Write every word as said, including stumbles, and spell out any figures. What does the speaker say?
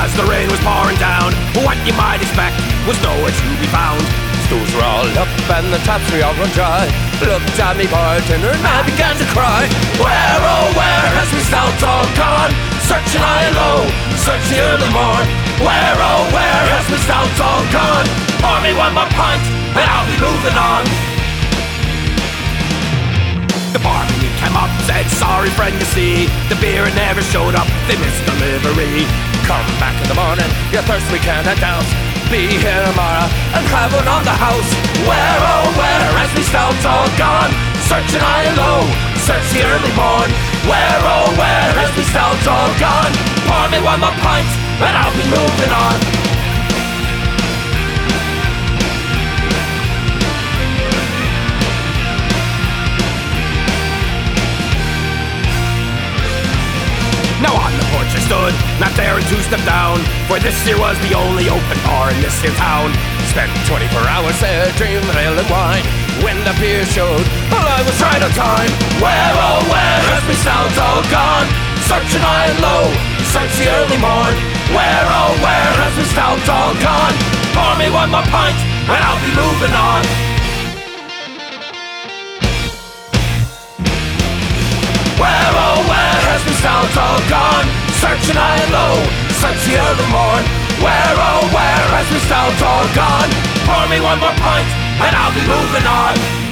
as the rain was pouring down. What you might expect was nowhere to be found. Stools were all up and the taps were all run dry. Looked at me bartender and I began to cry. Where, oh where has my stout all gone? Searching high and low, searching the early morn. Where, oh where has my stout all gone? Pour me one more pint and I'll be moving on. The barman he came up, said, sorry friend, you see, the beer never showed up, they missed delivery. Come back in the morning, your thirst we cannot douse. Be here tomorrow and have one on the house. Where, oh where has me stout all gone? Searching high and low, search the early morn. Where, oh where has me stout all gone? Pour me one more pint and I'll be moving on. Now on the porch I stood, not daring to step down, for this here was the only open bar in this here town. Spent twenty-four hours there dreaming of ale and wine. When the beer showed, well I was right on time. Where, oh where has me stout all gone? Searching high and low, search the early morn. Where, oh where has me stout all gone? Pour me one more pint and I'll be moving on. Where, oh where has my stout all gone? Searching high and low, search the early morn. Where, oh where has my stout all gone? Pour me one more pint and I'll be moving on.